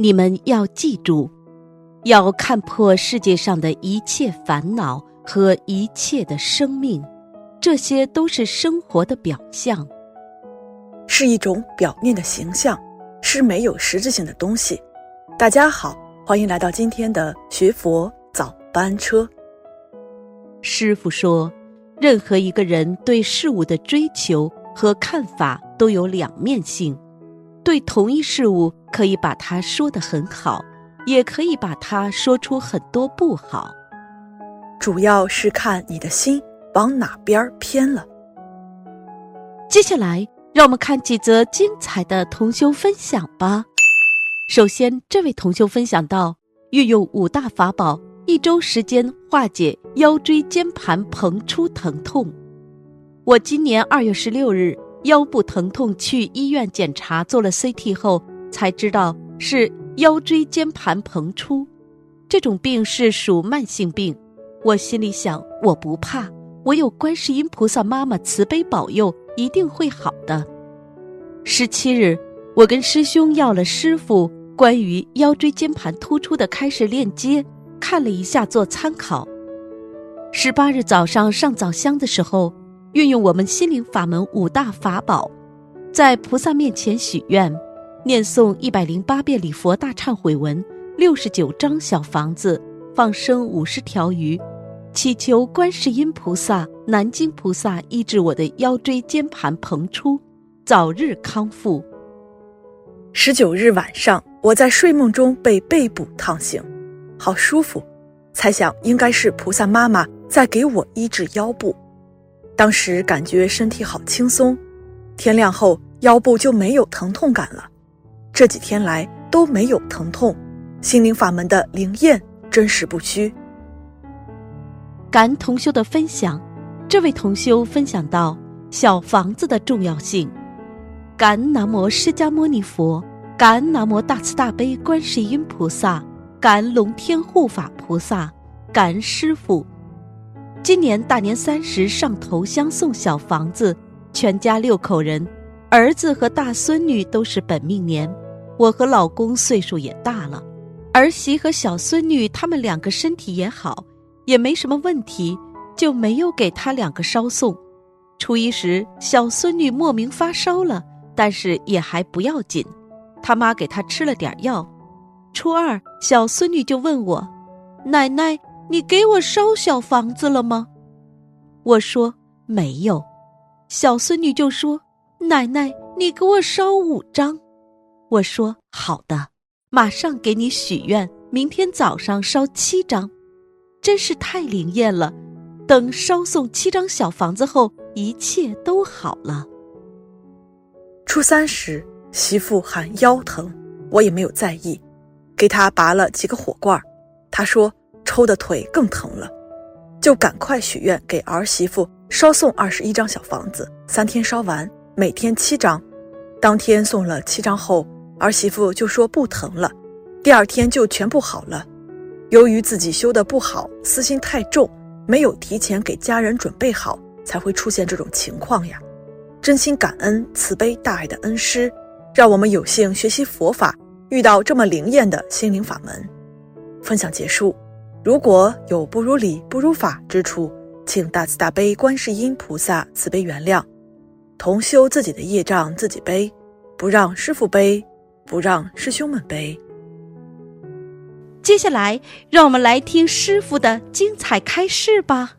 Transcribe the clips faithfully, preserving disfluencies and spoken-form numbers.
你们要记住，要看破世界上的一切烦恼和一切的生命，这些都是生活的表象， 是一种表面的形象，是没有实质性的东西。大家好，欢迎来到今天的学佛早班车。 师父说，任何一个人对事物的追求和看法都有两面性，对同一事物可以把它说得很好，也可以把它说出很多不好， 主要是看你的心往哪边偏了。 接下来让我们看几则精彩的同修分享吧。首先，这位同修分享到，运用五大法宝，一周时间化解腰椎间盘膨出疼痛。我今年二月十六日腰部疼痛去医院检查，做了 C T 后才知道是腰椎间盘膨出，这种病是属慢性病。我心里想，我不怕，我有观世音菩萨妈妈慈悲保佑，一定会好的。十七日，我跟师兄要了师父关于腰椎间盘突出的开示链接，看了一下做参考。十八日早上上早香的时候，运用我们心灵法门五大法宝，在菩萨面前许愿，念诵一百零八遍礼佛大忏悔文，六十九张小房子，放生五十条鱼，祈求观世音菩萨、南京菩萨医治我的腰椎间盘膨出，早日康复。 十九日晚上，我在睡梦中被背部烫醒，好舒服，猜想应该是菩萨妈妈在给我医治腰部。当时感觉身体好轻松，天亮后腰部就没有疼痛感了，这几天来都没有疼痛，心灵法门的灵验真实不虚。 感恩同修的分享，这位同修分享到小房子的重要性。感恩南无释迦牟尼佛，感恩南无大慈大悲观世音菩萨，感恩龙天护法菩萨，感恩师父。今年大年三十上头香送小房子，全家六口人，儿子和大孙女都是本命年，我和老公岁数也大了，儿媳和小孙女他们两个身体也好，也没什么问题，就没有给他两个烧送。初一时，小孙女莫名发烧了，但是也还不要紧，他妈给她吃了点药。初二，小孙女就问我，奶奶，你给我烧小房子了吗？我说没有。小孙女就说，奶奶，你给我烧五张。我说好的，马上给你许愿，明天早上烧七张。真是太灵验了，等烧送七张小房子后，一切都好了。 初三时，媳妇喊腰疼，我也没有在意，给她拔了几个火罐，她说抽的腿更疼了，就赶快许愿给儿媳妇烧送二十一张小房子，三天烧完，每天七张。当天送了七张后，儿媳妇就说不疼了，第二天就全部好了。由于自己修得不好，私心太重，没有提前给家人准备好，才会出现这种情况呀。真心感恩慈悲大爱的恩师，让我们有幸学习佛法，遇到这么灵验的心灵法门。分享结束，如果有不如理不如法之处，请大慈大悲观世音菩萨慈悲原谅。同修自己的业障自己背，不让师父背，不让师兄们背。 接下来让我们来听师父的精彩开示吧。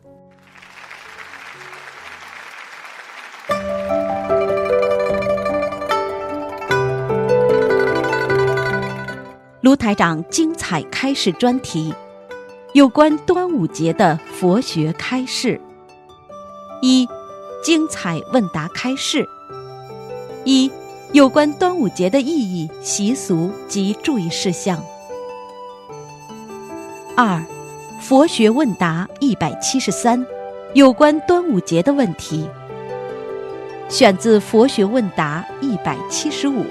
卢台长精彩开示专题，有关端午节的佛学开示。一、精彩问答开示。一、有关端午节的意义、习俗及注意事项。二、佛学问答一百七十三，有关端午节的问题，选自佛学问答一百七十五。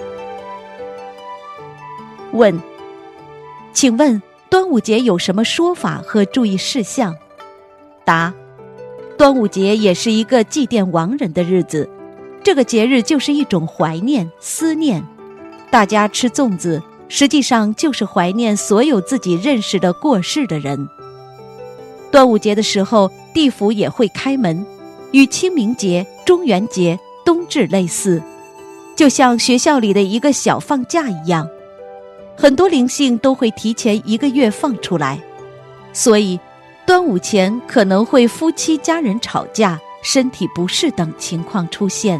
问：请问端午节有什么说法和注意事项？答：端午节也是一个祭奠亡人的日子，这个节日就是一种怀念、思念。大家吃粽子、 实际上就是怀念所有自己认识的过世的人。端午节的时候，地府也会开门，与清明节、中元节、冬至类似，就像学校里的一个小放假一样，很多灵性都会提前一个月放出来，所以端午前可能会夫妻家人吵架、身体不适等情况出现。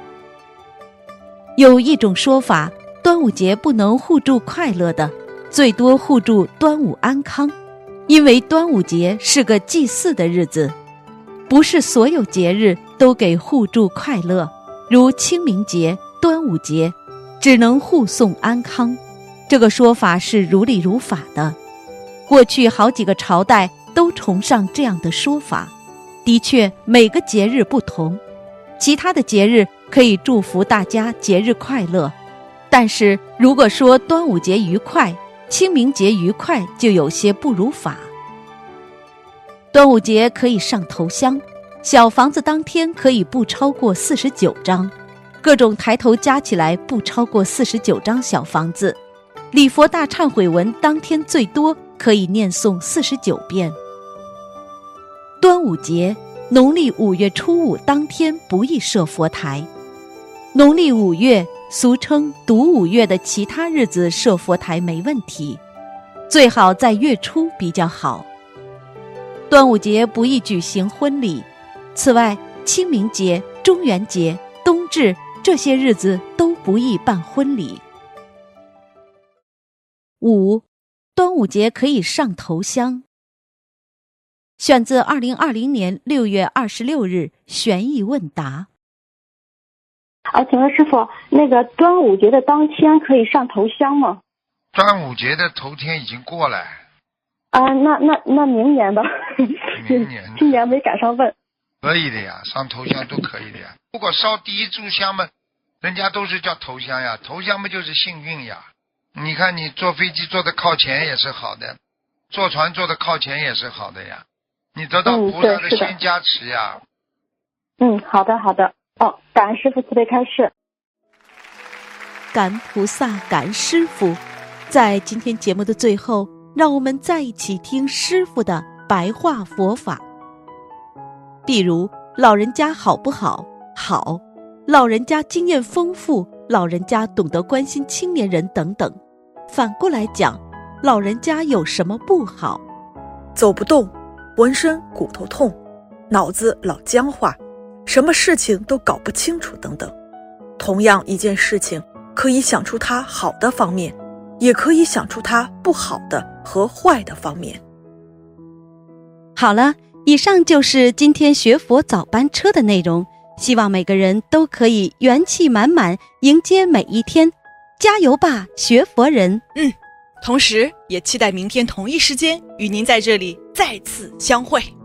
有一种说法，端午节不能互助快乐的，最多互助端午安康，因为端午节是个祭祀的日子，不是所有节日都给互助快乐，如清明节、端午节只能互送安康，这个说法是如理如法的。过去好几个朝代都崇尚这样的说法，的确每个节日不同，其他的节日可以祝福大家节日快乐，但是如果说端午节愉快、清明节愉快，就有些不如法。端午节可以上头香，小房子当天可以不超过四十九张，各种抬头加起来不超过四十九张小房子，礼佛大忏悔文当天最多可以念诵四十九遍。端午节农历五月初五当天不宜设佛台，农历五月俗称读五月的其他日子设佛台没问题，最好在月初比较好。端午节不宜举行婚礼，此外清明节、中元节、冬至这些日子都不宜办婚礼。五、端午节可以上头香。选自二零二零年六月二十六日悬疑问答。 啊，请问师傅，那个端午节的当天可以上头香吗？ 端午节的头天已经过了。 啊，那那那明年吧。 明年今年没赶上问。 可以的呀，上头香都可以的呀。如果烧第一炷香嘛，人家都是叫头香呀，头香嘛就是幸运呀。你看你坐飞机坐的靠前也是好的，坐船坐的靠前也是好的呀，你得到菩萨的先加持呀。 嗯，好的好的。哦，感恩师父慈悲开示。 感恩菩萨，感恩师父。在今天节目的最后，让我们再一起听师父的白话佛法。比如老人家好不好？好，老人家经验丰富，老人家懂得关心青年人等等。反过来讲，老人家有什么不好？ 走不动，浑身骨头痛，脑子老僵化，什么事情都搞不清楚等等。同样一件事情，可以想出它好的方面，也可以想出它不好的和坏的方面。 好了，以上就是今天学佛早班车的内容，希望每个人都可以元气满满迎接每一天，加油吧，学佛人！ 嗯，同时也期待明天同一时间与您在这里再次相会。